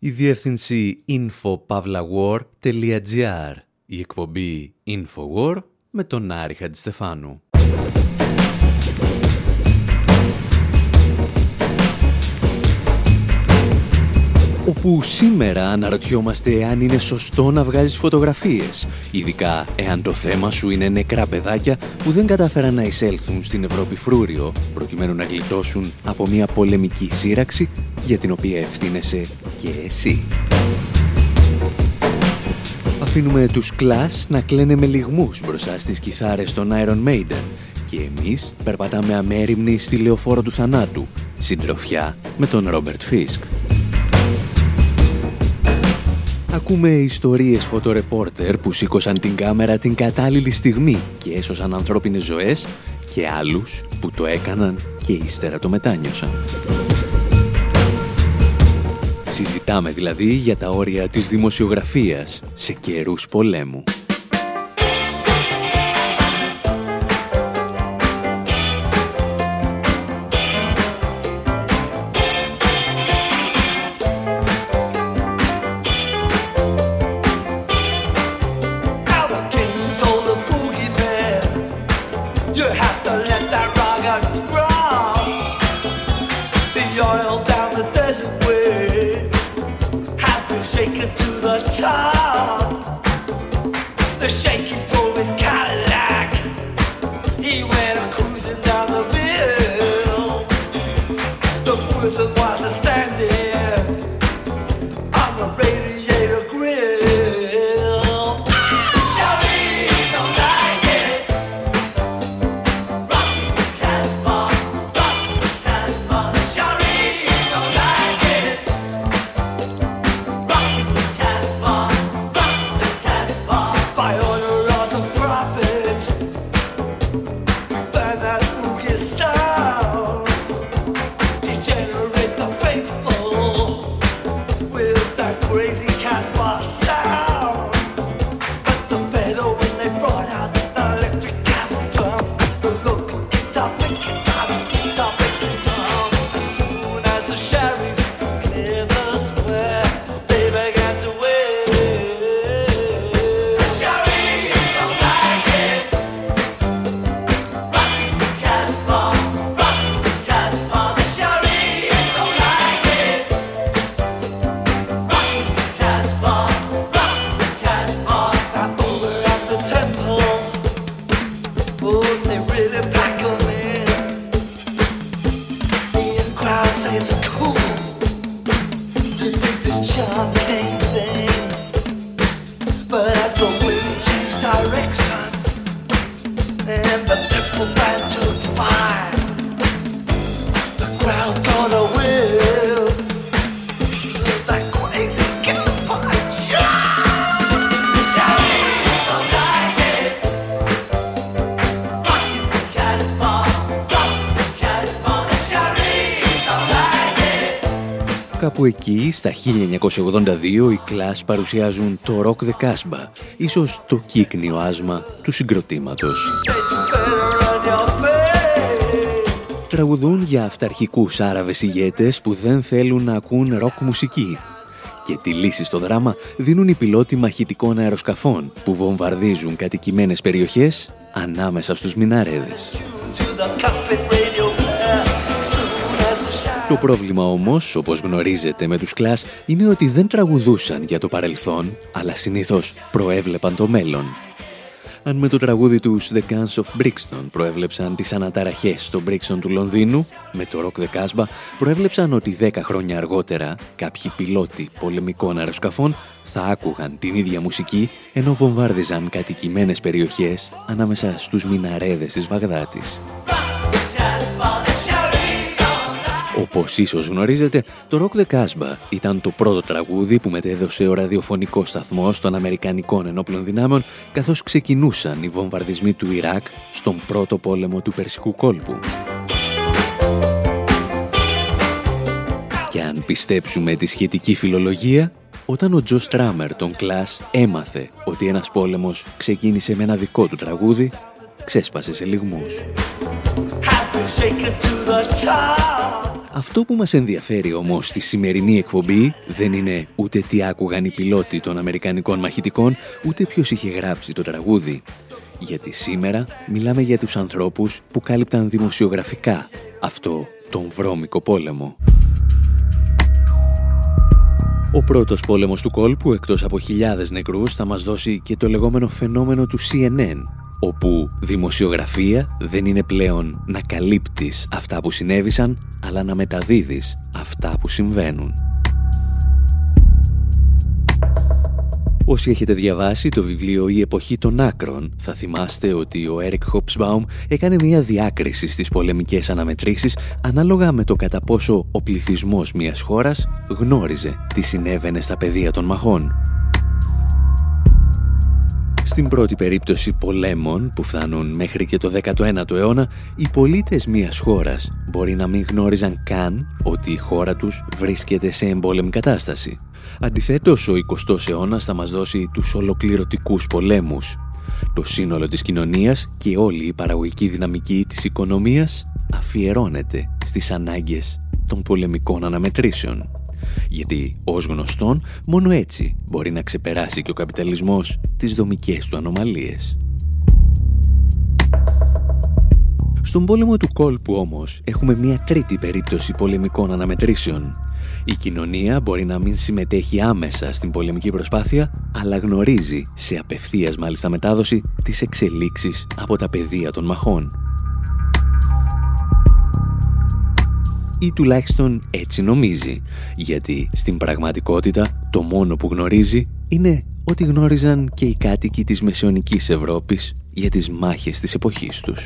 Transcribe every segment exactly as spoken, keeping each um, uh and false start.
Η διεύθυνση info pavla war τελεία gr. Η εκπομπή InfoWar με τον Άρη Χατζηστεφάνου. Όπου σήμερα αναρωτιόμαστε αν είναι σωστό να βγάζεις φωτογραφίες, ειδικά εάν το θέμα σου είναι νεκρά παιδάκια που δεν κατάφεραν να εισέλθουν στην Ευρώπη φρούριο, προκειμένου να γλιτώσουν από μια πολεμική σύραξη για την οποία ευθύνεσαι και εσύ. Αφήνουμε τους Clash να κλαίνε με λυγμούς μπροστά στις κιθάρες των Iron Maiden και εμείς περπατάμε αμέριμνοι στη λεωφόρο του θανάτου, συντροφιά με τον Ρόμπερτ Φίσκ. Ακούμε ιστορίες φωτορεπόρτερ που σήκωσαν την κάμερα την κατάλληλη στιγμή και έσωσαν ανθρώπινες ζωές και άλλους που το έκαναν και ύστερα το μετάνιωσαν. Συζητάμε δηλαδή για τα όρια της δημοσιογραφίας σε καιρούς πολέμου. Κάπου εκεί, στα χίλια εννιακόσια ογδόντα δύο, οι Clash παρουσιάζουν το Rock the Casbah, ίσως το κύκνιο άσμα του συγκροτήματος. Τραγουδούν για αυταρχικούς Άραβες ηγέτες που δεν θέλουν να ακούν ροκ μουσική. Και τη λύση στο δράμα δίνουν οι πιλότοι μαχητικών αεροσκαφών που βομβαρδίζουν κατοικημένες περιοχές ανάμεσα στους μιναρέδες. Το πρόβλημα όμως, όπως γνωρίζετε με τους Clash, είναι ότι δεν τραγουδούσαν για το παρελθόν, αλλά συνήθως προέβλεπαν το μέλλον. Αν με το τραγούδι τους The Guns of Brixton προέβλεψαν τις αναταραχές στο Brixton του Λονδίνου, με το Rock the Casbah προέβλεψαν ότι δέκα χρόνια αργότερα κάποιοι πιλότοι πολεμικών αεροσκαφών θα άκουγαν την ίδια μουσική ενώ βομβάρδιζαν κατοικημένες περιοχές ανάμεσα στους μιναρέδες της Βαγδάτης. Όπως ίσως γνωρίζετε, το Rock the Casbah ήταν το πρώτο τραγούδι που μετέδωσε ο ραδιοφωνικός σταθμός των Αμερικανικών ενόπλων δυνάμεων καθώς ξεκινούσαν οι βομβαρδισμοί του Ιράκ στον πρώτο πόλεμο του Περσικού κόλπου. Και αν πιστέψουμε τη σχετική φιλολογία, όταν ο Τζο Στράμερ των Clash έμαθε ότι ένας πόλεμος ξεκίνησε με ένα δικό του τραγούδι, ξέσπασε σε λυγμούς. Αυτό που μας ενδιαφέρει όμως στη σημερινή εκπομπή δεν είναι ούτε τι άκουγαν οι πιλότοι των αμερικανικών μαχητικών, ούτε ποιος είχε γράψει το τραγούδι. Γιατί σήμερα μιλάμε για τους ανθρώπους που κάλυπταν δημοσιογραφικά αυτό τον βρώμικο πόλεμο. Ο πρώτος πόλεμος του κόλπου, εκτός από χιλιάδες νεκρούς, θα μας δώσει και το λεγόμενο φαινόμενο του σι εν εν, όπου δημοσιογραφία δεν είναι πλέον να καλύπτεις αυτά που συνέβησαν, αλλά να μεταδίδεις αυτά που συμβαίνουν. Όσοι έχετε διαβάσει το βιβλίο «Η εποχή των άκρων», θα θυμάστε ότι ο Έρικ Χόψμπαουμ έκανε μια διάκριση στις πολεμικές αναμετρήσεις ανάλογα με το κατά πόσο ο πληθυσμός μιας χώρας γνώριζε τι συνέβαινε στα πεδία των μαχών. Στην πρώτη περίπτωση πολέμων που φτάνουν μέχρι και το δέκατο ένατο αιώνα, οι πολίτες μιας χώρας μπορεί να μην γνώριζαν καν ότι η χώρα τους βρίσκεται σε εμπόλεμη κατάσταση. Αντιθέτως, ο εικοστός αιώνας θα μας δώσει τους ολοκληρωτικούς πολέμους. Το σύνολο της κοινωνίας και όλη η παραγωγική δυναμική της οικονομίας αφιερώνεται στις ανάγκες των πολεμικών αναμετρήσεων. Γιατί, ως γνωστόν, μόνο έτσι μπορεί να ξεπεράσει και ο καπιταλισμός τις δομικές του ανομαλίες. Στον πόλεμο του κόλπου όμως έχουμε μια τρίτη περίπτωση πολεμικών αναμετρήσεων. Η κοινωνία μπορεί να μην συμμετέχει άμεσα στην πολεμική προσπάθεια, αλλά γνωρίζει σε απευθείας μάλιστα μετάδοση τις εξελίξεις από τα πεδία των μαχών. Ή τουλάχιστον έτσι νομίζει, γιατί στην πραγματικότητα το μόνο που γνωρίζει είναι ότι γνώριζαν και οι κάτοικοι της μεσαιωνικής Ευρώπης για τις μάχες της εποχής τους.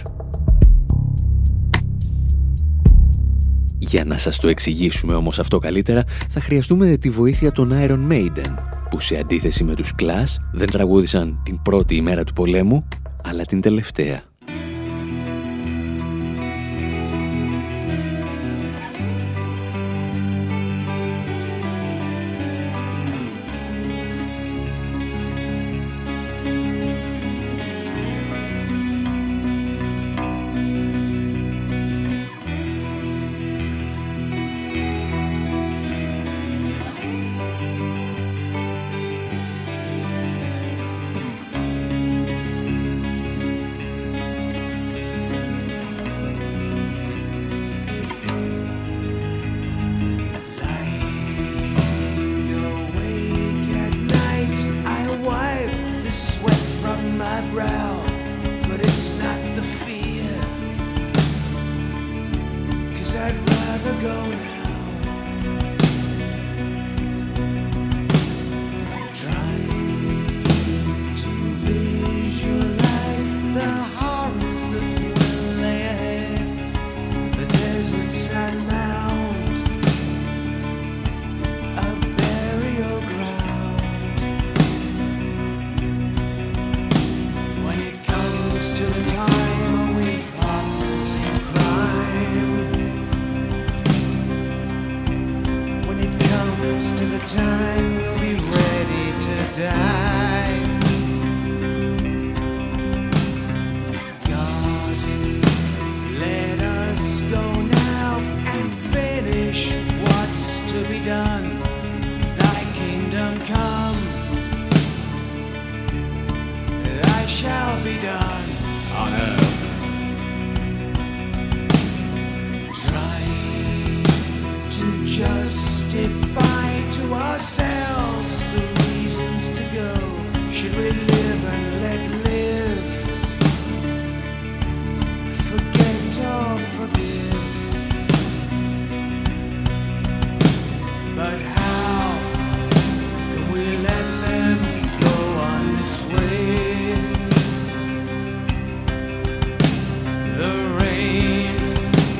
Για να σας το εξηγήσουμε όμως αυτό καλύτερα, θα χρειαστούμε τη βοήθεια των Iron Maiden, που σε αντίθεση με τους Clash δεν τραγούδησαν την πρώτη ημέρα του πολέμου, αλλά την τελευταία.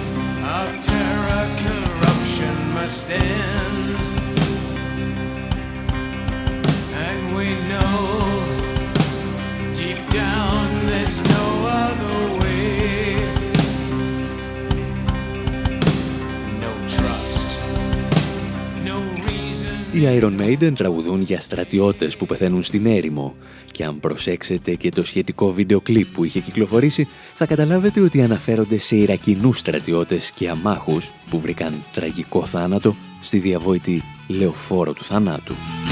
Stand Οι Iron Maiden τραγουδούν για στρατιώτες που πεθαίνουν στην έρημο και αν προσέξετε και το σχετικό βίντεο κλιπ που είχε κυκλοφορήσει θα καταλάβετε ότι αναφέρονται σε Ιρακινούς στρατιώτες και αμάχους που βρήκαν τραγικό θάνατο στη διαβόητη λεωφόρο του θανάτου.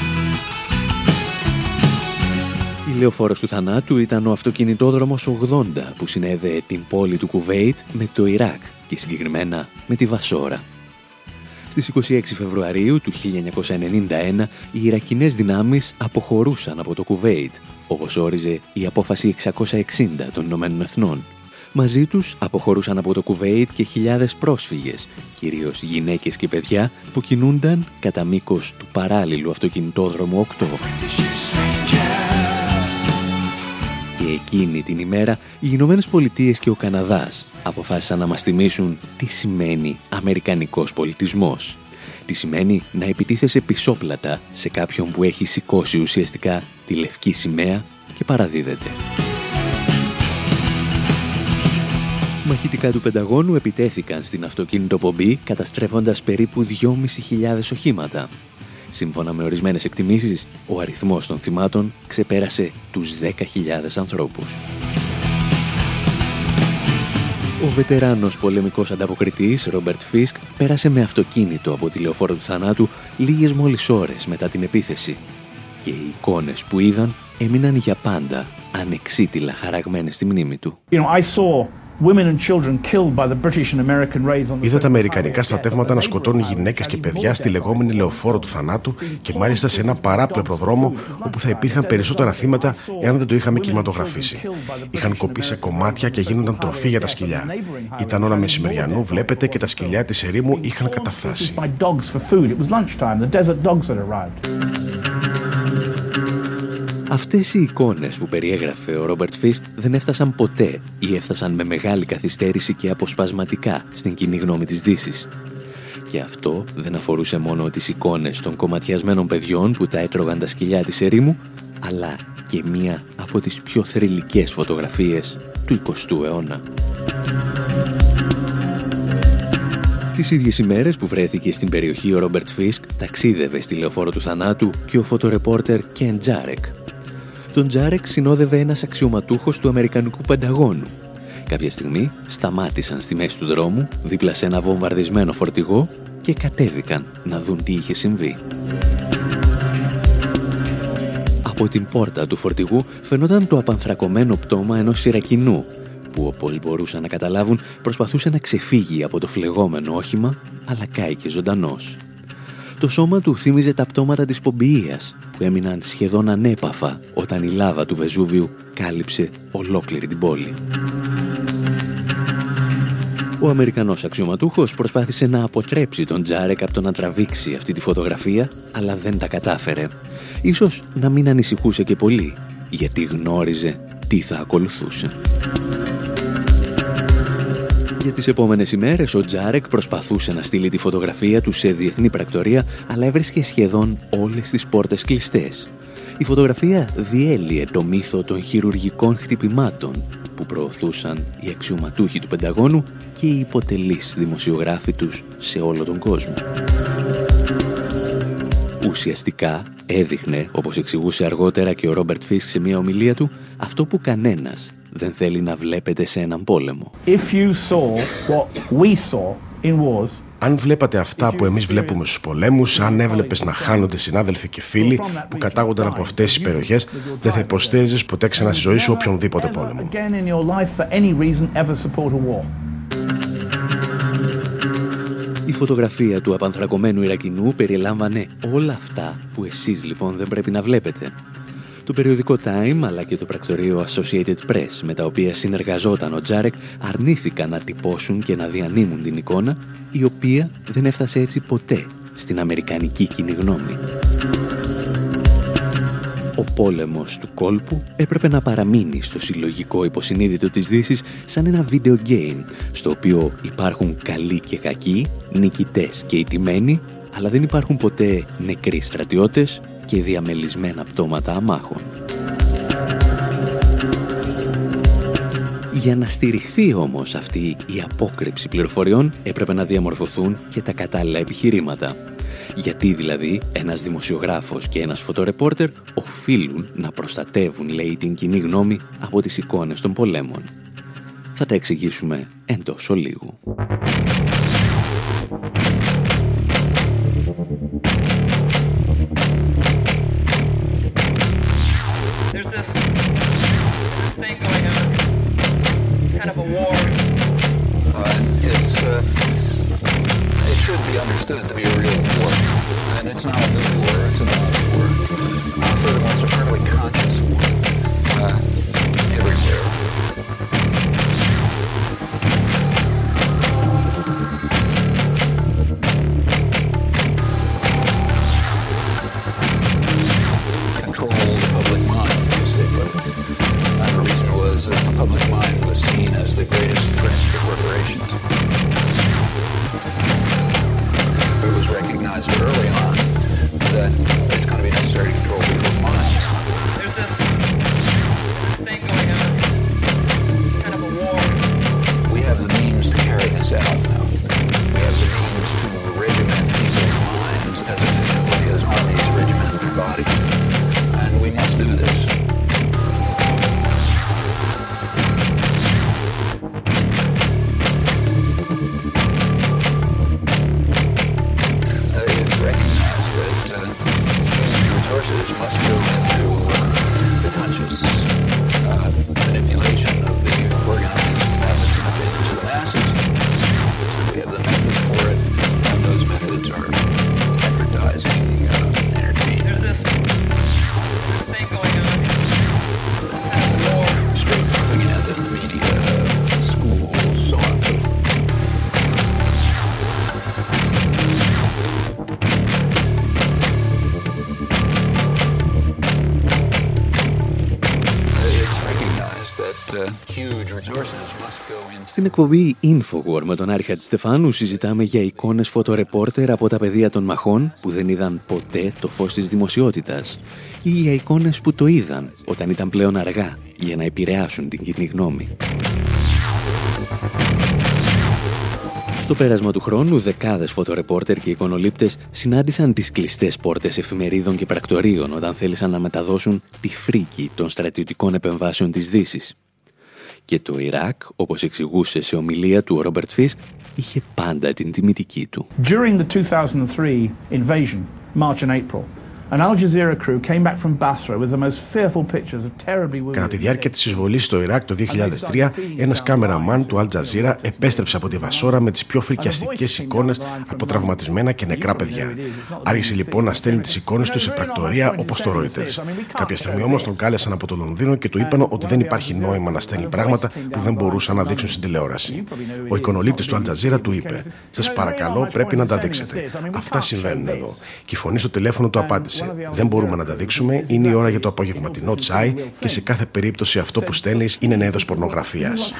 Η λεωφόρος του θανάτου ήταν ο αυτοκινητόδρομος ογδόντα που συνέδεε την πόλη του Κουβέιτ με το Ιράκ και συγκεκριμένα με τη Βασόρα. Στις είκοσι έξι Φεβρουαρίου του χίλια εννιακόσια ενενήντα ένα οι Ιρακινές δυνάμεις αποχωρούσαν από το Κουβέιτ, όπως όριζε η απόφαση εξακόσια εξήντα των Ηνωμένων Εθνών. Μαζί τους αποχωρούσαν από το Κουβέιτ και χιλιάδες πρόσφυγες, κυρίως γυναίκες και παιδιά που κινούνταν κατά μήκος του παράλληλου αυτοκινητόδρομου οκτώ. Και εκείνη την ημέρα οι Ηνωμένες Πολιτείες και ο Καναδάς αποφάσισαν να μας θυμίσουν τι σημαίνει αμερικανικός πολιτισμός. Τι σημαίνει να επιτίθεσαι πισόπλατα σε κάποιον που έχει σηκώσει ουσιαστικά τη λευκή σημαία και παραδίδεται. Μαχητικά του Πενταγώνου επιτέθηκαν στην αυτοκίνητοπομπή καταστρέφοντας περίπου δυόμισι χιλιάδες οχήματα. Σύμφωνα με ορισμένες εκτιμήσεις, ο αριθμός των θυμάτων ξεπέρασε τους δέκα χιλιάδες ανθρώπους. Ο βετεράνος πολεμικός ανταποκριτής Ρόμπερτ Φίσκ πέρασε με αυτοκίνητο από τη λεωφόρο του θανάτου λίγες μόλις ώρες μετά την επίθεση και οι εικόνες που είδαν έμειναν για πάντα ανεξίτηλα χαραγμένες στη μνήμη του. You know, I saw Είδα τα αμερικανικά στρατεύματα να σκοτώνουν γυναίκες και παιδιά στη λεγόμενη λεωφόρο του θανάτου και μάλιστα σε ένα παράπλευρο δρόμο όπου θα υπήρχαν περισσότερα θύματα εάν δεν το είχαμε κινηματογραφήσει. Είχαν κοπεί σε κομμάτια και γίνονταν τροφή για τα σκυλιά. Ήταν ώρα μεσημεριανού, βλέπετε, και τα σκυλιά της ερήμου είχαν καταφθάσει. Αυτές οι εικόνες που περιέγραφε ο Ρόμπερτ Φίσκ δεν έφτασαν ποτέ ή έφτασαν με μεγάλη καθυστέρηση και αποσπασματικά στην κοινή γνώμη της Δύσης. Και αυτό δεν αφορούσε μόνο τις εικόνες των κομματιασμένων παιδιών που τα έτρωγαν τα σκυλιά της ερήμου, αλλά και μία από τις πιο θρυλικές φωτογραφίες του εικοστού αιώνα. Τις ίδιες ημέρες που βρέθηκε στην περιοχή ο Ρόμπερτ Φίσκ ταξίδευε στη λεωφόρο του θανάτου και ο φωτορεπόρτερ Κεν Τζάρεκ. Τον Τζάρεκ συνόδευε ένας αξιωματούχος του Αμερικανικού Πενταγώνου. Κάποια στιγμή σταμάτησαν στη μέση του δρόμου, δίπλα σε ένα βομβαρδισμένο φορτηγό και κατέβηκαν να δουν τι είχε συμβεί. Από την πόρτα του φορτηγού φαινόταν το απανθρακωμένο πτώμα ενός Ιρακινού, που όπως μπορούσαν να καταλάβουν προσπαθούσε να ξεφύγει από το φλεγόμενο όχημα, αλλά κάηκε ζωντανός. Το σώμα του θύμιζε τα πτώματα της Πομπιείας, που έμειναν σχεδόν ανέπαφα όταν η λάβα του Βεζούβιου κάλυψε ολόκληρη την πόλη. Ο Αμερικανός αξιωματούχος προσπάθησε να αποτρέψει τον Τζάρεκ από το να τραβήξει αυτή τη φωτογραφία, αλλά δεν τα κατάφερε. Ίσως να μην ανησυχούσε και πολύ, γιατί γνώριζε τι θα ακολουθούσε. Για τις επόμενες ημέρες ο Τζάρεκ προσπαθούσε να στείλει τη φωτογραφία του σε διεθνή πρακτορία, αλλά έβρισκε σχεδόν όλες τις πόρτες κλειστές. Η φωτογραφία διέλυε το μύθο των χειρουργικών χτυπημάτων που προωθούσαν οι αξιωματούχοι του Πενταγώνου και οι υποτελείς δημοσιογράφοι τους σε όλο τον κόσμο. Ουσιαστικά έδειχνε, όπως εξηγούσε αργότερα και ο Ρόμπερτ Φίσκ σε μια ομιλία του, αυτό που κανένας δεν θέλει να βλέπετε σε έναν πόλεμο. If you saw what we saw in wars, αν βλέπατε αυτά που εμείς βλέπουμε στους πολέμους, αν έβλεπες να χάνονται συνάδελφοι και φίλοι που κατάγονταν από αυτές τις περιοχές, δεν θα υποστήριζες ποτέ ξανά στη ζωή σου οποιονδήποτε πόλεμο. Η φωτογραφία του απανθρακωμένου Ιρακινού περιέλαμβανε όλα αυτά που εσείς λοιπόν δεν πρέπει να βλέπετε. Το περιοδικό Time αλλά και το πρακτορείο Associated Press, με τα οποία συνεργαζόταν ο Τζάρεκ, αρνήθηκαν να τυπώσουν και να διανύμουν την εικόνα, η οποία δεν έφτασε έτσι ποτέ στην αμερικανική κοινή γνώμη. Ο πόλεμος του κόλπου έπρεπε να παραμείνει στο συλλογικό υποσυνείδητο της Δύσης σαν ένα video game, στο οποίο υπάρχουν καλοί και κακοί, νικητές και ηττημένοι, αλλά δεν υπάρχουν ποτέ νεκροί στρατιώτες και διαμελισμένα πτώματα αμάχων. Για να στηριχθεί όμως αυτή η απόκρυψη πληροφοριών έπρεπε να διαμορφωθούν και τα κατάλληλα επιχειρήματα. Γιατί δηλαδή ένας δημοσιογράφος και ένας φωτορεπόρτερ οφείλουν να προστατεύουν, λέει, την κοινή γνώμη από τις εικόνες των πολέμων. Θα τα εξηγήσουμε εντός ολίγου. Understood to be a real war, and it's not a new war, it's an old war. Uh, furthermore, it's a fairly conscious war, uh, everywhere. Control the public mind, as they put it. And the reason was that the public mind was seen as the greatest threat to corporations. It was recognized early on that it's going to be necessary to control people's minds. There's this thing going on, kind of a war. We have the means to carry this out now. We have the means to regiment people's minds as efficiently as armies regiment their bodies. And we must do this. Must go into uh, the conscious uh, manipulation of the organized methods of opinion to the masses. So we have the methods for it, and those methods are advertising, uh, entertainment. There's this thing going on. War. Straight propaganda in the media, schools, so on and so forth. Στην εκπομπή Infowar με τον Άρη Χατζηστεφάνου συζητάμε για εικόνες φωτορεπόρτερ από τα πεδία των μαχών που δεν είδαν ποτέ το φως της δημοσιότητας ή για εικόνες που το είδαν όταν ήταν πλέον αργά για να επηρεάσουν την κοινή γνώμη. Στο πέρασμα του χρόνου, δεκάδες φωτορεπόρτερ και εικονολήπτες συνάντησαν τις κλειστές πόρτες εφημερίδων και πρακτορείων όταν θέλησαν να μεταδώσουν τη φρίκη των στρατιωτικών επεμβάσεων της Δύσης. Και το Ιράκ, όπως εξηγούσε σε ομιλία του ο Ρόμπερτ Φίσκ, είχε πάντα την τιμητική του. During the two thousand three invasion, March and April, an Al Jazeera crew came back from Basra with the most fearful pictures of terribly wounded. Κατά τη διάρκεια της εισβολής στο Ιράκ το δύο χιλιάδες τρία, ένας κάμεραμαν του Al Jazeera επέστρεψε από τη Βασόρα με τις πιο φρικιαστικές εικόνες από τραυματισμένα και νεκρά παιδιά. Άρχισε λοιπόν να στέλνει τις εικόνες του σε πρακτορεία όπως το Reuters. Κάποια στιγμή όμως τον κάλεσαν από το Λονδίνο και του είπαν ότι δεν υπάρχει νόημα να στέλνει πράγματα που δεν μπορούσαν να δείξουν στην τηλεόραση. Ο εικονολήπτης του Al Jazeera του είπε: «Σας παρακαλώ, πρέπει να τα δείξετε. Αυτά συμβαίνουν εδώ». Και η φωνή στο τηλέφωνο του απάντησε: «Δεν μπορούμε να τα δείξουμε, είναι η ώρα για το απογευματινό τσάι και σε κάθε περίπτωση αυτό που στέλνεις είναι ένα είδος πορνογραφίας».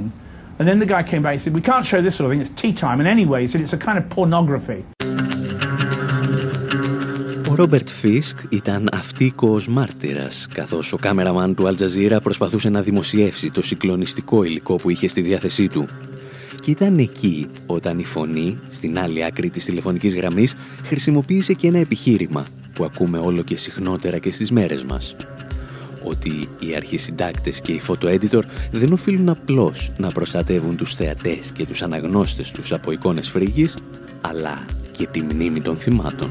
Ο Ρόμπερτ Φίσκ ήταν αυτοίκοος μάρτυρας, καθώς ο κάμεραμαν του Al Jazeera προσπαθούσε να δημοσιεύσει το συγκλονιστικό υλικό που είχε στη διάθεσή του. Και ήταν εκεί όταν η φωνή, στην άλλη άκρη της τηλεφωνικής γραμμής, χρησιμοποίησε και ένα επιχείρημα που ακούμε όλο και συχνότερα και στις μέρες μας. Ότι οι αρχισυντάκτες και οι φωτοέντιτορ δεν οφείλουν απλώς να προστατεύουν τους θεατές και τους αναγνώστες τους από εικόνες φρίκης, αλλά και τη μνήμη των θυμάτων.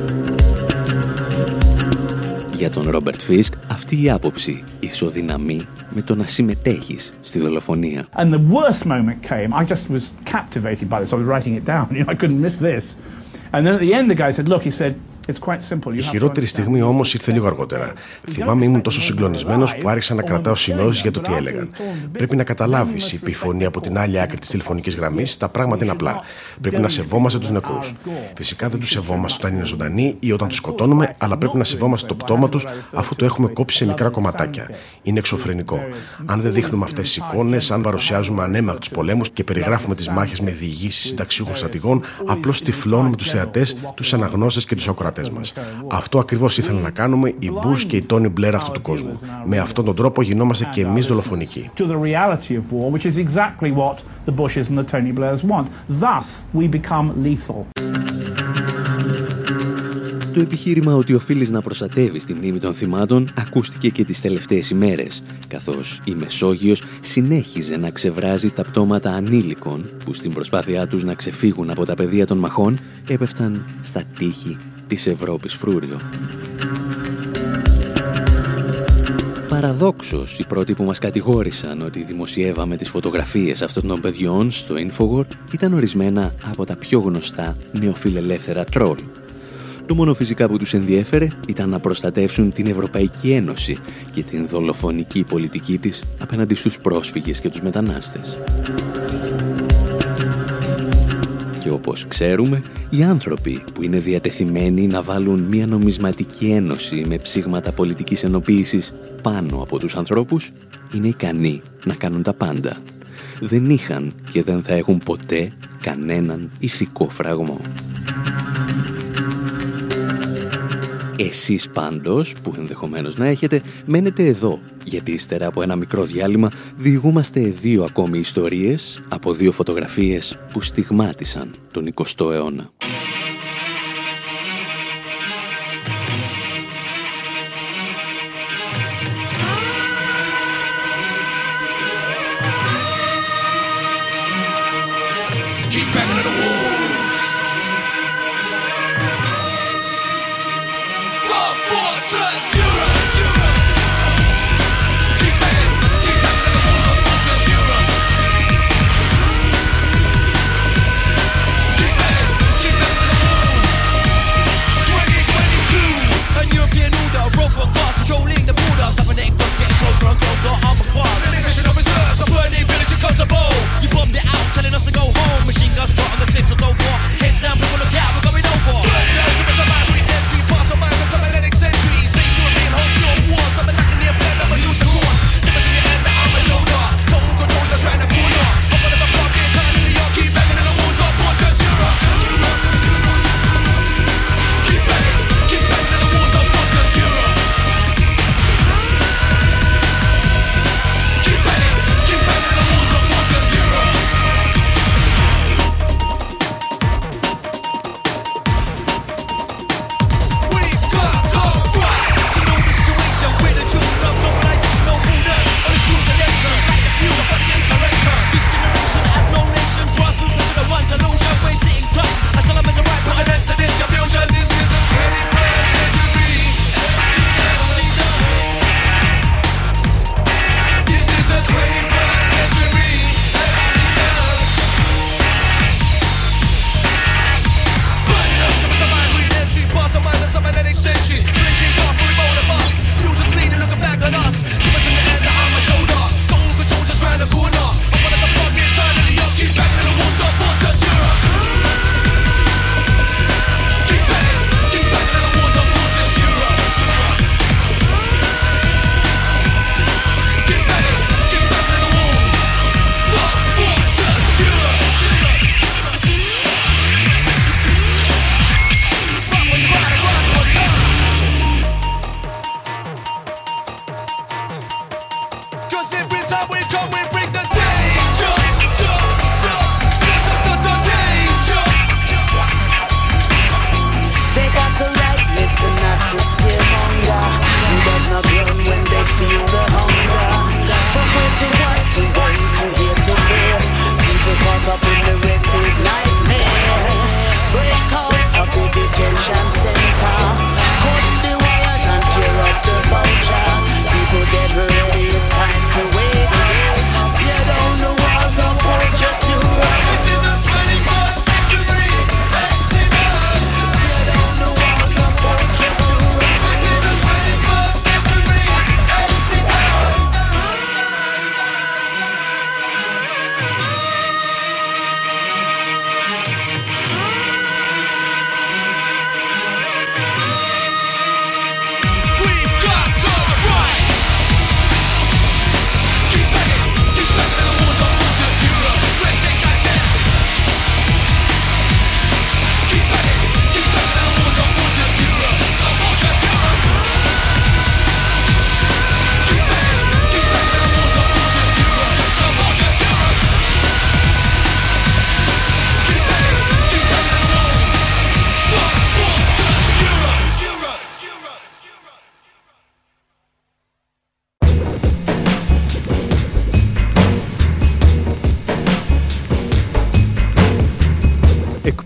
Για τον Ρόμπερτ Φίσκ, αυτή η άποψη ισοδυναμεί με το να συμμετέχεις στη δολοφονία. And the worst moment came, I just was captivated by this. I was writing it down. You know, I couldn't miss this. And then at the end the guy said, look, he said, η χειρότερη στιγμή όμως ήρθε λίγο αργότερα. Θυμάμαι, ήμουν τόσο συγκλονισμένος που άρχισα να κρατάω σημειώσεις για το τι έλεγαν. Πρέπει να καταλάβεις, είπε η φωνή από την άλλη άκρη της τηλεφωνικής γραμμής, τα πράγματα είναι απλά. Πρέπει να σεβόμαστε τους νεκρούς. Φυσικά δεν τους σεβόμαστε όταν είναι ζωντανοί ή όταν τους σκοτώνουμε, αλλά πρέπει να σεβόμαστε το πτώμα τους αφού το έχουμε κόψει σε μικρά κομματάκια. Είναι εξωφρενικό. Αν δεν δείχνουμε αυτές τις εικόνες, αν παρουσιάζουμε ανέμακτα τους πολέμους και περιγράφουμε τις μάχες με διηγήσεις συνταξιούχων στρατηγών, απλώς τυφλώνουμε τους θεατές, τους αναγνώστες και τους ακροατές μας. Αυτό ακριβώς ήθελαν να κάνουμε οι Bush και οι Tony Blair αυτού του κόσμου. Με αυτόν τον τρόπο γινόμαστε και εμείς δολοφονικοί. Το επιχείρημα ότι οφείλεις να προστατεύεις τη μνήμη των θυμάτων ακούστηκε και τις τελευταίες ημέρες, καθώς η Μεσόγειος συνέχιζε να ξεβράζει τα πτώματα ανήλικων που στην προσπάθειά τους να ξεφύγουν από τα πεδία των μαχών έπεφταν στα τείχη της Ευρώπης φρούριο. Παραδόξως, οι πρώτοι που μας κατηγόρησαν ότι δημοσιεύαμε τις φωτογραφίες αυτών των παιδιών στο Infowar ήταν ορισμένα από τα πιο γνωστά νεοφιλελεύθερα τρόλ. Το μόνο φυσικά που τους ενδιέφερε ήταν να προστατεύσουν την Ευρωπαϊκή Ένωση και την δολοφονική πολιτική της απέναντι στους πρόσφυγες και τους μετανάστες. Και όπως ξέρουμε, οι άνθρωποι που είναι διατεθειμένοι να βάλουν μια νομισματική ένωση με ψήγματα πολιτικής ενοποίησης πάνω από τους ανθρώπους, είναι ικανοί να κάνουν τα πάντα. Δεν είχαν και δεν θα έχουν ποτέ κανέναν ηθικό φραγμό. Εσείς πάντως, που ενδεχομένως να έχετε, μένετε εδώ, γιατί ύστερα από ένα μικρό διάλειμμα διηγούμαστε δύο ακόμη ιστορίες από δύο φωτογραφίες που στιγμάτισαν τον εικοστό αιώνα.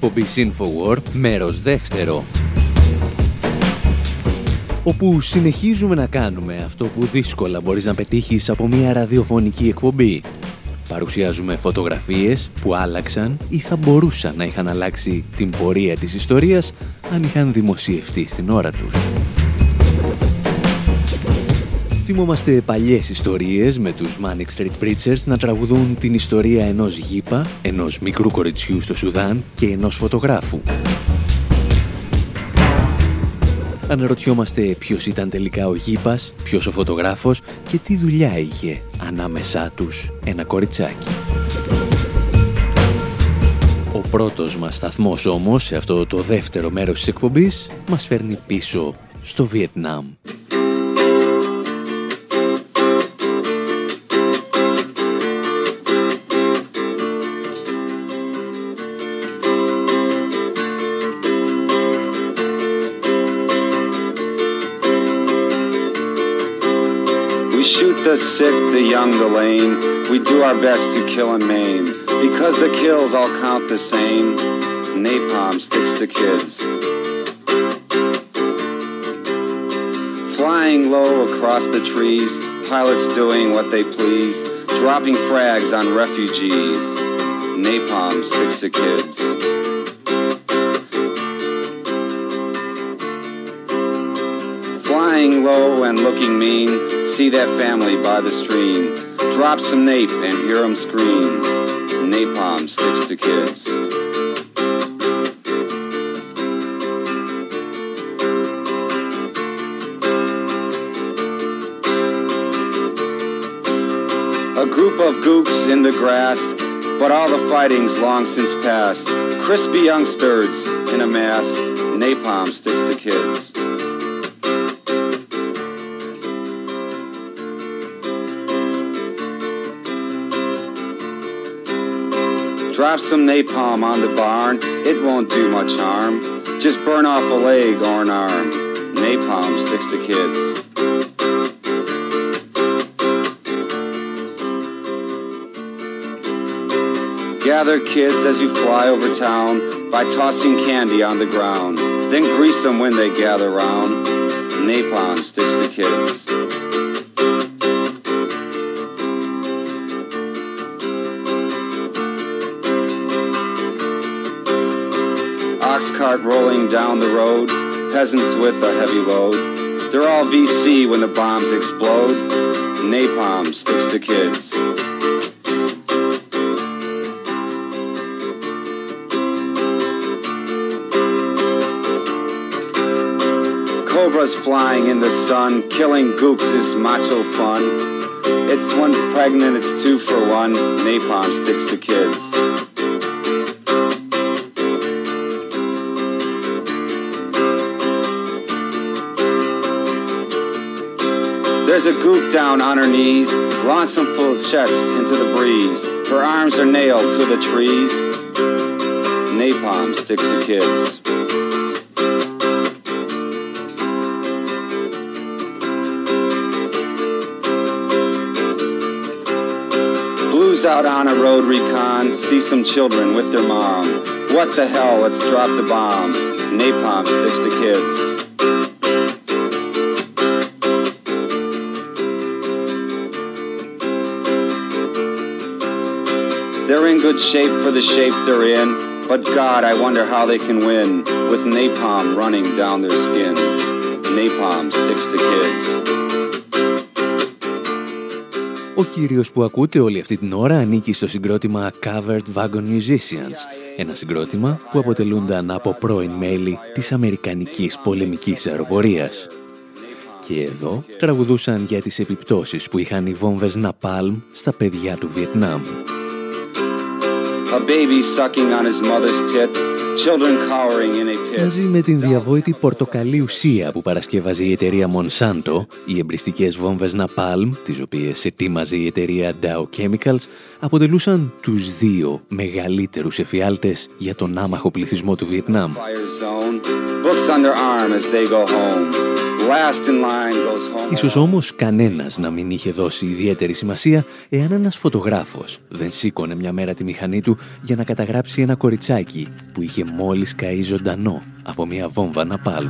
εκπομπής InfoWar, μέρος δεύτερο, όπου συνεχίζουμε να κάνουμε αυτό που δύσκολα μπορείς να πετύχεις από μια ραδιοφωνική εκπομπή. Παρουσιάζουμε φωτογραφίες που άλλαξαν ή θα μπορούσαν να είχαν αλλάξει την πορεία της ιστορίας αν είχαν δημοσιευτεί στην ώρα τους. Θυμόμαστε παλιές ιστορίες με τους Manic Street Preachers να τραγουδούν την ιστορία ενός γήπα, ενός μικρού κοριτσιού στο Σουδάν και ενός φωτογράφου. Αναρωτιόμαστε ποιος ήταν τελικά ο γήπας, ποιος ο φωτογράφος και τι δουλειά είχε ανάμεσά τους ένα κοριτσάκι. Ο πρώτος μας σταθμός όμως σε αυτό το δεύτερο μέρος της εκπομπής μας φέρνει πίσω στο Βιετνάμ. The sick, the young, the lame, we do our best to kill and maim. Because the kills all count the same, napalm sticks to kids. Flying low across the trees, pilots doing what they please, dropping frags on refugees, napalm sticks to kids. Flying low and looking mean, see that family by the stream, drop some nape and hear them scream, napalm sticks to kids. A group of gooks in the grass, but all the fighting's long since past, crispy youngsters in a mass, napalm sticks to kids. Drop some napalm on the barn, it won't do much harm. Just burn off a leg or an arm. Napalm sticks to kids. Gather kids as you fly over town by tossing candy on the ground. Then grease them when they gather round. Napalm sticks to kids. Ox cart rolling down the road, peasants with a heavy load. They're all V C when the bombs explode. Napalm sticks to kids. Cobras flying in the sun, killing gooks is macho fun. It's one pregnant, it's two for one. Napalm sticks to kids. There's a gook down on her knees, launch some flechettes into the breeze. Her arms are nailed to the trees. Napalm sticks to kids. Blues out on a road recon, see some children with their mom. What the hell, let's drop the bomb. Napalm sticks to kids. They're in good shape for the shape they're in, but God, I wonder how they can win with napalm running down their skin. Napalm sticks to kids. Ο κύριος που ακούτε όλη αυτή την ώρα ανήκει στο συγκρότημα Covered Wagon Musicians, ένα συγκρότημα που αποτελούνταν από πρώην μέλη της Αμερικανικής πολεμικής αεροπορίας. Και εδώ τραγουδούσαν για τις επιπτώσεις που είχαν οι βόμβες Napalm στα παιδιά του Βιετνάμ. Μαζί με την διαβόητη πορτοκαλί ουσία που παρασκεύαζε η εταιρεία Monsanto, οι εμπριστικές βόμβες Napalm, τις οποίες ετοίμαζε η εταιρεία Dow Chemicals, αποτελούσαν τους δύο μεγαλύτερους εφιάλτες για τον άμαχο πληθυσμό του Βιετνάμ. last in line goes home. Ίσως όμως κανένας να μην είχε δώσει ιδιαίτερη σημασία εάν ένας φωτογράφος δεν σήκωνε μια μέρα τη μηχανή του για να καταγράψει ένα κοριτσάκι που είχε μόλις καεί ζωντανό από μια βόμβα ναπάλμ.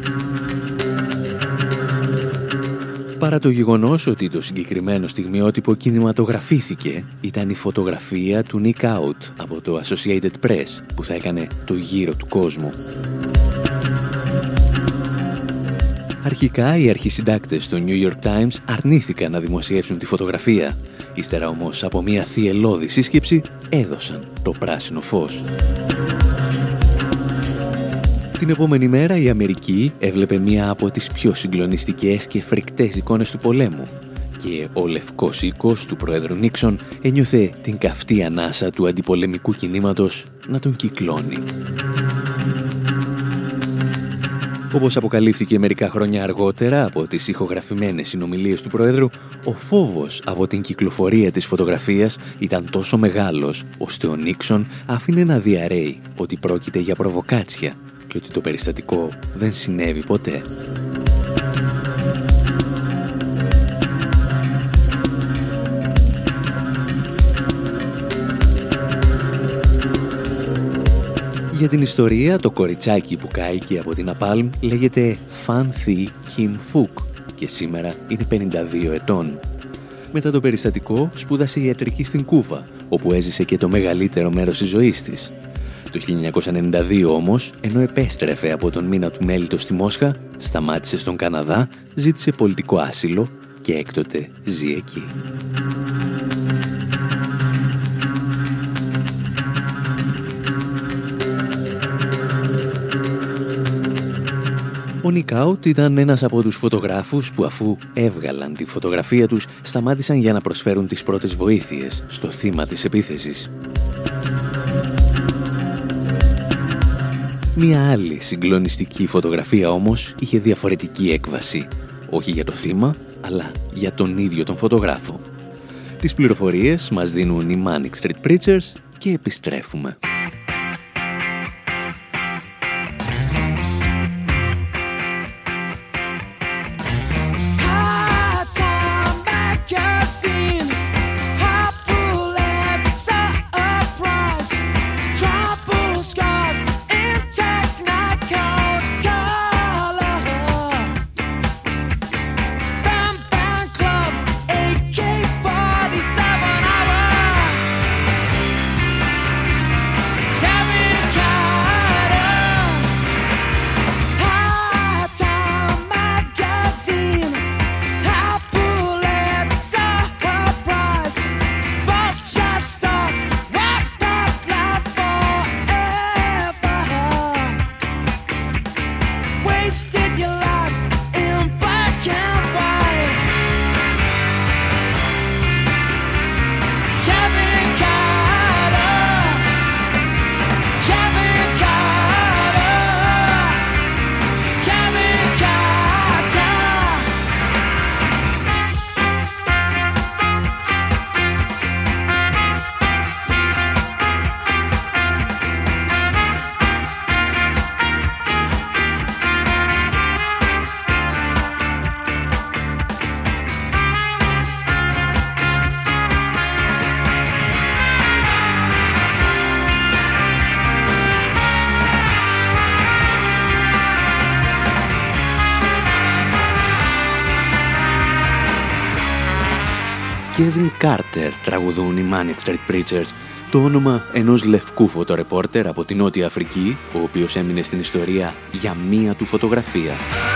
Παρά το γεγονός ότι το συγκεκριμένο στιγμιότυπο κινηματογραφήθηκε, ήταν η φωτογραφία του Nick Out από το Associated Press που θα έκανε το γύρο του κόσμου. Αρχικά οι αρχισυντάκτες του New York Times αρνήθηκαν να δημοσιεύσουν τη φωτογραφία. Ύστερα όμως από μια θυελλώδη σύσκεψη έδωσαν το πράσινο φως. Την επόμενη μέρα η Αμερική έβλεπε μία από τις πιο συγκλονιστικές και φρικτές εικόνες του πολέμου και ο λευκός οίκος του Προέδρου Νίξον ένιωθε την καυτή ανάσα του αντιπολεμικού κινήματος να τον κυκλώνει. Όπως αποκαλύφθηκε μερικά χρόνια αργότερα από τις ηχογραφημένες συνομιλίες του Προέδρου, ο φόβος από την κυκλοφορία της φωτογραφίας ήταν τόσο μεγάλος, ώστε ο Νίξον άφηνε να διαρρέει ότι πρόκειται για προβοκάτσια και ότι το περιστατικό δεν συνέβη ποτέ. Για την ιστορία, το κοριτσάκι που κάηκε από την ναπάλμ λέγεται Fan Thi Kim Phuc και σήμερα είναι πενήντα δύο ετών. Μετά το περιστατικό σπούδασε ιατρική στην Κούβα, όπου έζησε και το μεγαλύτερο μέρος της ζωής της. Το χίλια εννιακόσια ενενήντα δύο όμως, ενώ επέστρεφε από τον μήνα του μέλιτος στη Μόσχα, σταμάτησε στον Καναδά, ζήτησε πολιτικό άσυλο και έκτοτε ζει εκεί. Ο Nick Out ήταν ένας από τους φωτογράφους που αφού έβγαλαν τη φωτογραφία τους σταμάτησαν για να προσφέρουν τις πρώτες βοήθειες στο θύμα της επίθεσης. Μία άλλη συγκλονιστική φωτογραφία όμως είχε διαφορετική έκβαση, όχι για το θύμα, αλλά για τον ίδιο τον φωτογράφο. Τις πληροφορίες μας δίνουν οι Manic Street Preachers και επιστρέφουμε. Kevin Carter τραγουδούν οι Manic Street Preachers, το όνομα ενός λευκού φωτορεπόρτερ από την Νότια Αφρική, ο οποίος έμεινε στην ιστορία για μία του φωτογραφία.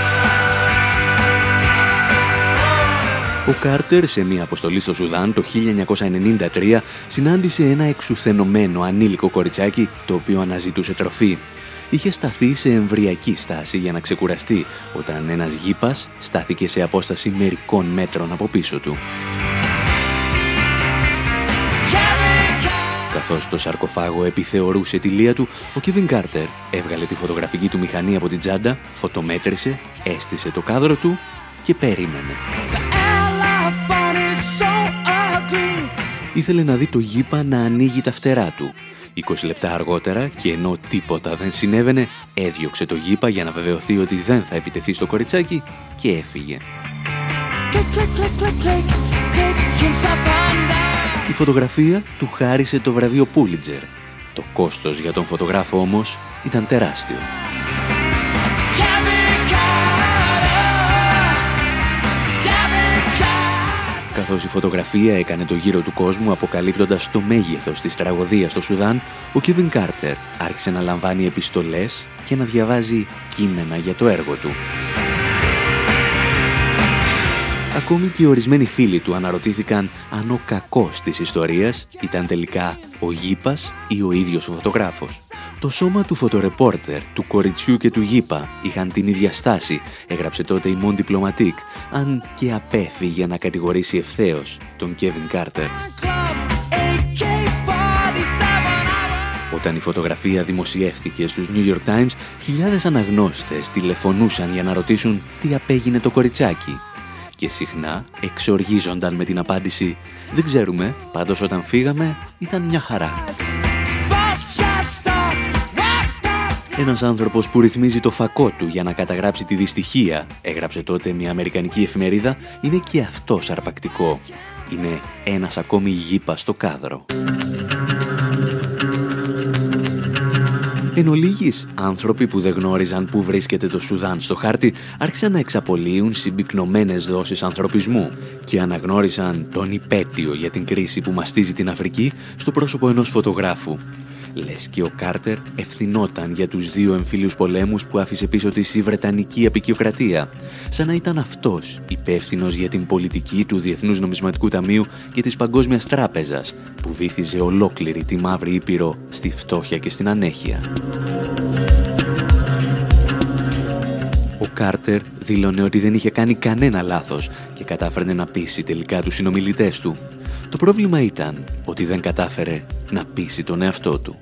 Ο Κάρτερ σε μία αποστολή στο Σουδάν το χίλια εννιακόσια ενενήντα τρία συνάντησε ένα εξουθενωμένο ανήλικο κοριτσάκι το οποίο αναζητούσε τροφή. Είχε σταθεί σε εμβρυακή στάση για να ξεκουραστεί όταν ένας γήπας στάθηκε σε απόσταση μερικών μέτρων από πίσω του. Καθώς το σαρκοφάγο επιθεωρούσε τη λία του, ο Kevin Carter έβγαλε τη φωτογραφική του μηχανή από την τσάντα, φωτομέτρησε, έστησε το κάδρο του και περίμενε. Ήθελε να δει το γήπα να ανοίγει τα φτερά του είκοσι λεπτά αργότερα, και ενώ τίποτα δεν συνέβαινε, έδιωξε το γήπα για να βεβαιωθεί ότι δεν θα επιτεθεί στο κοριτσάκι και έφυγε. Η φωτογραφία του χάρισε το βραβείο Pulitzer. Το κόστος για τον φωτογράφο όμως ήταν τεράστιο. Καθώς η φωτογραφία έκανε το γύρο του κόσμου αποκαλύπτοντας το μέγεθος της τραγωδίας στο Σουδάν, ο Kevin Carter άρχισε να λαμβάνει επιστολές και να διαβάζει κείμενα για το έργο του. Ακόμη και οι ορισμένοι φίλοι του αναρωτήθηκαν αν ο κακός της ιστορίας ήταν τελικά ο γήπας ή ο ίδιος ο φωτογράφος. Το σώμα του φωτορεπόρτερ, του κοριτσιού και του γήπα είχαν την ίδια στάση, έγραψε τότε η Monde Diplomatique, αν και απέφυγε να κατηγορήσει ευθέως τον Kevin Carter. Όταν η φωτογραφία δημοσιεύτηκε στους New York Times, χιλιάδες αναγνώστες τηλεφωνούσαν για να ρωτήσουν τι απέγινε το κοριτσάκι. Και συχνά εξοργίζονταν με την απάντηση «Δεν ξέρουμε, πάντως όταν φύγαμε ήταν μια χαρά». Ένας άνθρωπος που ρυθμίζει το φακό του για να καταγράψει τη δυστυχία, έγραψε τότε μια αμερικανική εφημερίδα, είναι και αυτός αρπακτικό. Είναι ένας ακόμη γήπας στο κάδρο. Εν ολίγης, άνθρωποι που δεν γνώριζαν πού βρίσκεται το Σουδάν στο χάρτη άρχισαν να εξαπολύουν συμπυκνωμένες δόσεις ανθρωπισμού και αναγνώρισαν τον υπέτειο για την κρίση που μαστίζει την Αφρική στο πρόσωπο ενός φωτογράφου. Λες και ο Κάρτερ ευθυνόταν για τους δύο εμφύλιους πολέμους που άφησε πίσω της η Βρετανική αποικιοκρατία, σαν να ήταν αυτός υπεύθυνος για την πολιτική του Διεθνούς Νομισματικού Ταμείου και της Παγκόσμιας Τράπεζας, που βύθιζε ολόκληρη τη Μαύρη Ήπειρο στη φτώχεια και στην ανέχεια. Ο Κάρτερ δήλωνε ότι δεν είχε κάνει κανένα λάθος και κατάφερε να πείσει τελικά τους συνομιλητές του. Το πρόβλημα ήταν ότι δεν κατάφερε να πείσει τον εαυτό του.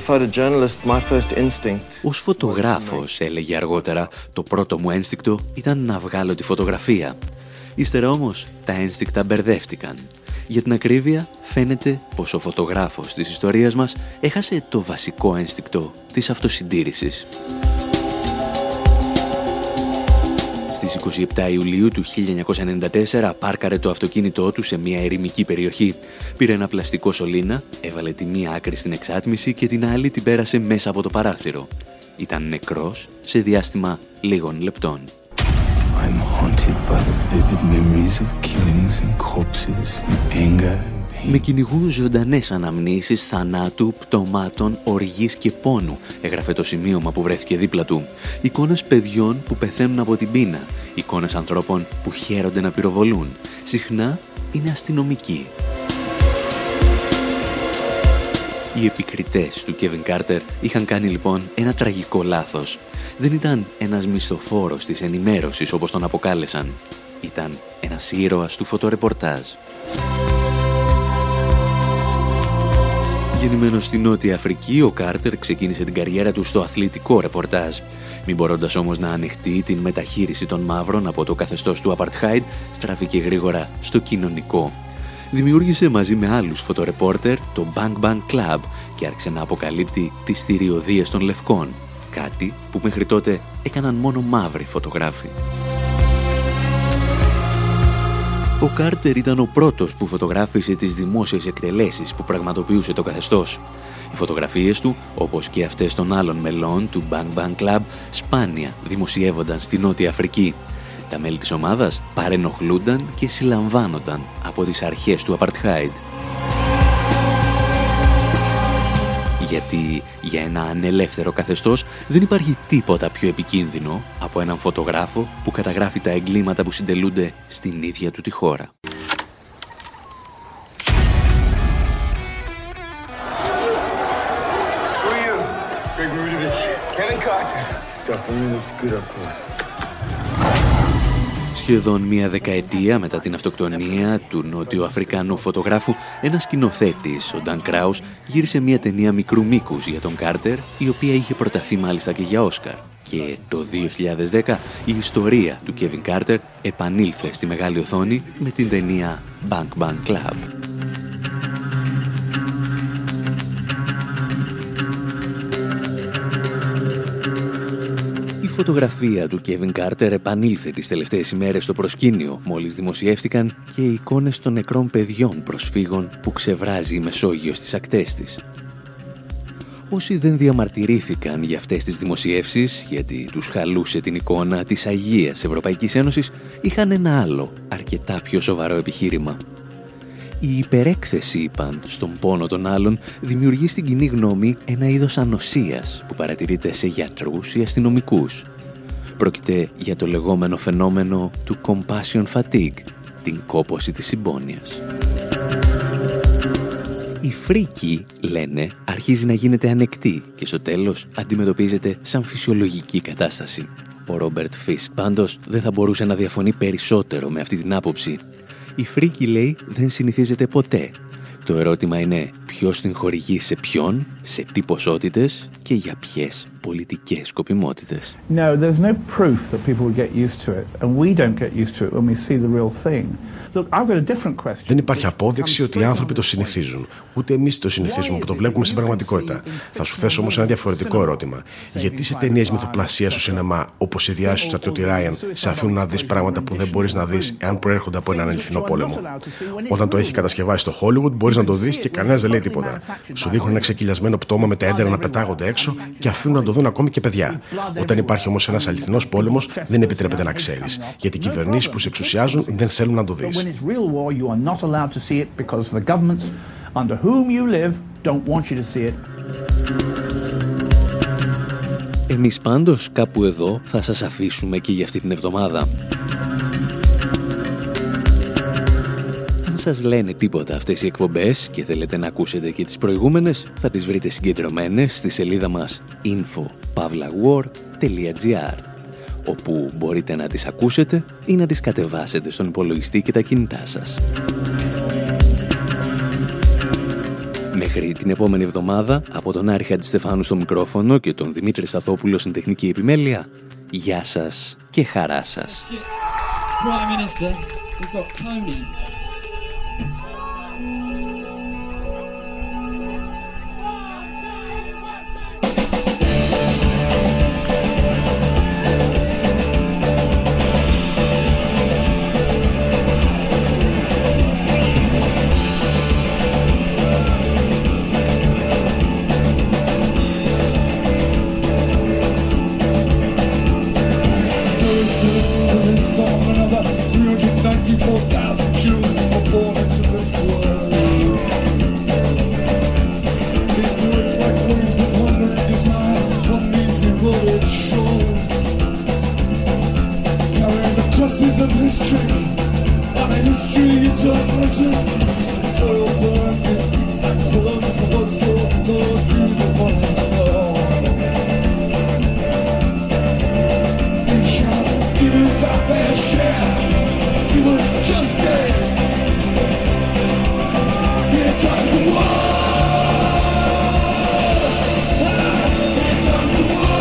Ως φωτογράφος, έλεγε αργότερα, το πρώτο μου ένστικτο ήταν να βγάλω τη φωτογραφία. Ύστερα όμως τα ένστικτα μπερδεύτηκαν. Για την ακρίβεια, φαίνεται πως ο φωτογράφος της ιστορίας μας έχασε το βασικό ένστικτο της αυτοσυντήρησης. Στις είκοσι επτά Ιουλίου του χίλια εννιακόσια ενενήντα τέσσερα πάρκαρε το αυτοκίνητό του σε μια ερημική περιοχή. Πήρε ένα πλαστικό σωλήνα, έβαλε τη μία άκρη στην εξάτμιση και την άλλη την πέρασε μέσα από το παράθυρο. Ήταν νεκρός σε διάστημα λίγων λεπτών. I'm haunted by the vivid memories of killings and corpses and anger. Με κυνηγούν ζωντανές αναμνήσεις θανάτου, πτωμάτων, οργής και πόνου, έγραφε το σημείωμα που βρέθηκε δίπλα του. Εικόνες παιδιών που πεθαίνουν από την πείνα, εικόνες ανθρώπων που χαίρονται να πυροβολούν. Συχνά είναι αστυνομικοί. Οι επικριτές του Kevin Carter είχαν κάνει λοιπόν ένα τραγικό λάθος. Δεν ήταν ένας μισθοφόρος της ενημέρωσης όπως τον αποκάλεσαν. Ήταν ένας ήρωας του φωτορεπορτάζ. Γεννημένος στη Νότια Αφρική, ο Κάρτερ ξεκίνησε την καριέρα του στο αθλητικό ρεπορτάζ. Μην μπορώντας όμως να ανοιχτεί την μεταχείριση των μαύρων από το καθεστώς του Apartheid, στράφηκε γρήγορα στο κοινωνικό. Δημιούργησε μαζί με άλλους φωτορεπόρτερ το Bang Bang Club και άρχισε να αποκαλύπτει τις θηριωδίες των λευκών, κάτι που μέχρι τότε έκαναν μόνο μαύροι φωτογράφοι. Ο Κάρτερ ήταν ο πρώτος που φωτογράφησε τις δημόσιες εκτελέσεις που πραγματοποιούσε το καθεστώς. Οι φωτογραφίες του, όπως και αυτές των άλλων μελών του Bang Bang Club, σπάνια δημοσιεύονταν στη Νότια Αφρική. Τα μέλη της ομάδας παρενοχλούνταν και συλλαμβάνονταν από τις αρχές του Apartheid. Γιατί για ένα ανελεύθερο καθεστώς δεν υπάρχει τίποτα πιο επικίνδυνο από έναν φωτογράφο που καταγράφει τα εγκλήματα που συντελούνται στην ίδια του τη χώρα. Σχεδόν μία δεκαετία μετά την αυτοκτονία του νότιο-αφρικανού φωτογράφου, ένας σκηνοθέτης, ο Dan Kraus, γύρισε μία ταινία μικρού μήκους για τον Κάρτερ, η οποία είχε προταθεί μάλιστα και για Όσκαρ. Και το δύο χιλιάδες δέκα η ιστορία του Kevin Carter επανήλθε στη μεγάλη οθόνη με την ταινία Bang Bang Club. φωτογραφία του Κέβιν Κάρτερ επανήλθε τις τελευταίες ημέρες στο προσκήνιο, μόλις δημοσιεύτηκαν και οι εικόνες των νεκρών παιδιών προσφύγων που ξεβράζει η Μεσόγειο στις ακτές της. Όσοι δεν διαμαρτυρήθηκαν για αυτές τις δημοσιεύσεις, γιατί τους χαλούσε την εικόνα της Αγίας Ευρωπαϊκής Ένωσης, είχαν ένα άλλο, αρκετά πιο σοβαρό επιχείρημα. Η υπερέκθεση, είπαν, στον πόνο των άλλων δημιουργεί στην κοινή γνώμη ένα είδος ανοσίας που παρατηρείται σε γιατρούς ή αστυνομικούς. Πρόκειται για το λεγόμενο φαινόμενο του compassion fatigue, την κόπωση της συμπόνιας. Η φρίκη, λένε, αρχίζει να γίνεται ανεκτή και στο τέλος αντιμετωπίζεται σαν φυσιολογική κατάσταση. Ο Ρόμπερτ Φίσκ πάντως δεν θα μπορούσε να διαφωνεί περισσότερο με αυτή την άποψη. Η φρίκη, λέει, δεν συνηθίζεται ποτέ. Το ερώτημα είναι ποιος την χορηγεί σε ποιον, σε τι ποσότητες και για ποιες πολιτικές σκοπιμότητες. No, there's no proof that people will get used to it, and we don't get used to it when we see the real thing. Look, I've got a different question. Δεν υπάρχει απόδειξη ότι οι άνθρωποι το συνηθίζουν. Ούτε εμείς το συνηθίζουμε που το βλέπουμε στην πραγματικότητα. Θα σου θέσω όμως ένα διαφορετικό ερώτημα. Γιατί σε ταινίες μυθοπλασίας στο σινεμά, όπως οι διάσεις του στρατιώτη Ράιαν, σε αφήνουν να δεις πράγματα που δεν μπορείς να δεις εάν προέρχονται από έναν αληθινό πόλεμο? Όταν το έχει κατασκευάσει στο Hollywood, μπορείς να το δεις και κανένας δεν λέει τίποτα. Σου δείχνουν ένα ξεκυλιασμένο πτώμα με τα έντερα να πετάγονται έξω και αφήνουν να το δουν ακόμη και παιδιά. Όταν υπάρχει όμως ένας αληθινός πόλεμος, δεν επιτρέπεται να ξέρεις. Γιατί οι κυβερνήσεις που σε εξουσιάζουν δεν θέλουν να το δεις. Εμείς πάντως κάπου εδώ θα σας αφήσουμε και για αυτή την εβδομάδα. Αν σας λένε τίποτα αυτές οι εκπομπές και θέλετε να ακούσετε και τις προηγούμενες, θα τις βρείτε συγκεντρωμένες στη σελίδα μας info pavla war dot gr, όπου μπορείτε να τις ακούσετε ή να τις κατεβάσετε στον υπολογιστή και τα κινητά σας. Μέχρι την επόμενη εβδομάδα, από τον Άρη Χατζηστεφάνου στο μικρόφωνο και τον Δημήτρη Σταθόπουλο στην τεχνική επιμέλεια, γεια σας και χαρά σας. Prime Minister, we've got Tony. Of history, on a history interpreted, oil burns it, blood was so go through the walls of all. We shall give us our fair share, give us justice. Here comes the war. Here comes the war.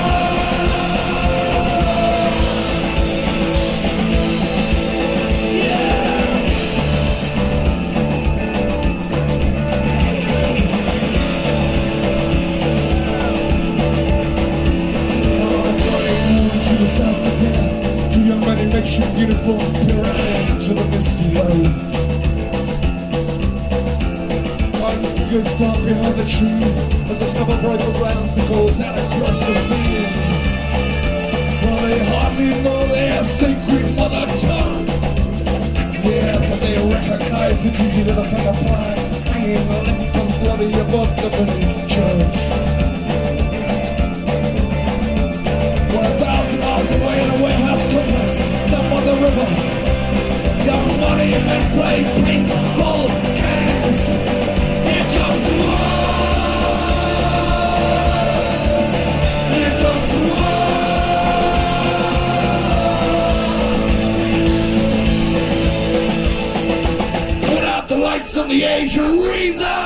Makeshift uniforms peering into the misty roads. White figures stand behind the trees as they snap a bright around that goes out across the fields. Well, they hardly know their sacred mother tongue. Yeah, but they recognize the duty to the feather flag hanging limp and bloody above the village church. Well, a thousand miles away in a warehouse complex down by the river, young money men play paintball games. Here comes the war. Here comes the war. Put out the lights on the age of reason.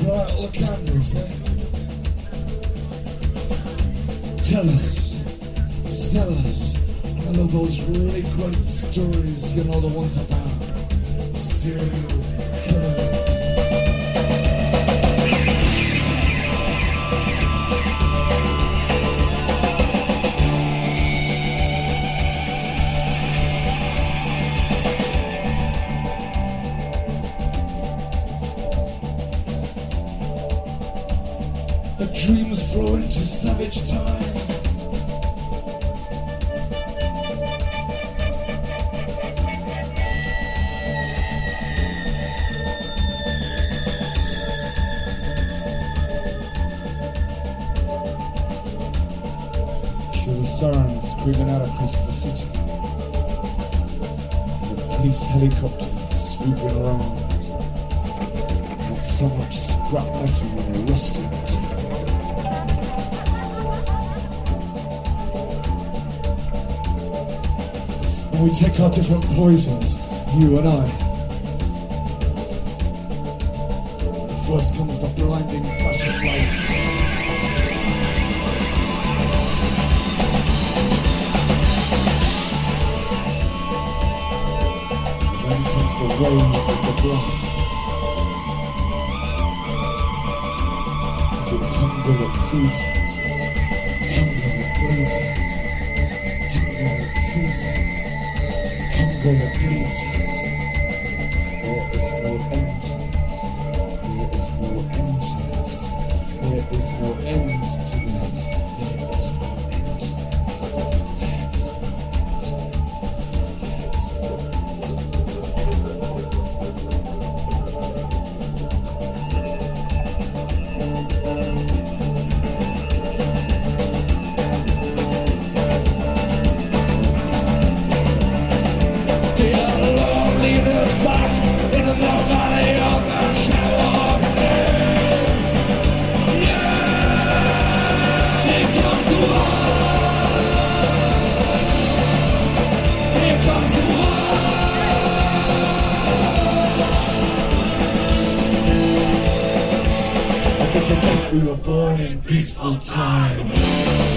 Right, all the candles, eh? Tell us, sell us. I love those really great stories, you know, the ones about serial killer. The dreams flow into savage time. Sirens screaming out across the city. The police helicopters swooping around. Like so much scrap metal in a rusted. And we take our different poisons, you and I. First comes the blinding flash of light. The wave of the glass, as it's hunger that feeds us, hunger that bleeds us, hunger that feeds us, hunger that bleeds us. There is no end to this, there is no end to this, there is no end to this, there is no end to this, there is no end to this. We were born in peaceful time.